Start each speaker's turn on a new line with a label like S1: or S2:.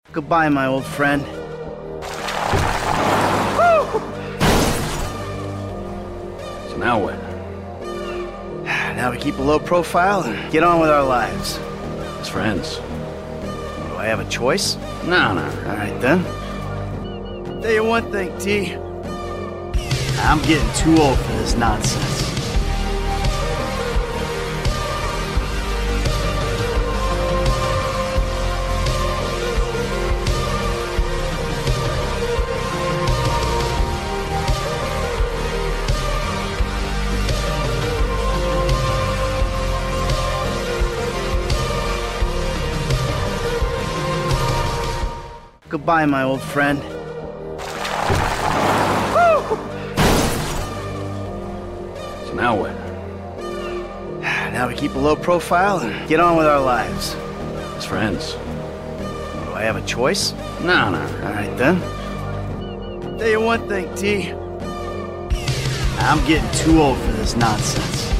S1: Goodbye, my old friend.
S2: So now what?
S1: Now we keep a low profile and get on with our lives.
S2: As friends?
S1: Do I have a choice?
S2: No.
S1: All right, then. Tell you one thing, T. I'm getting too old for this nonsense. Goodbye, my old friend.
S2: So now what?
S1: Now we keep a low profile and get on with our lives.
S2: As friends?
S1: Do I have a choice?
S2: No.
S1: All right, then. Tell you one thing, T. I'm getting too old for this nonsense.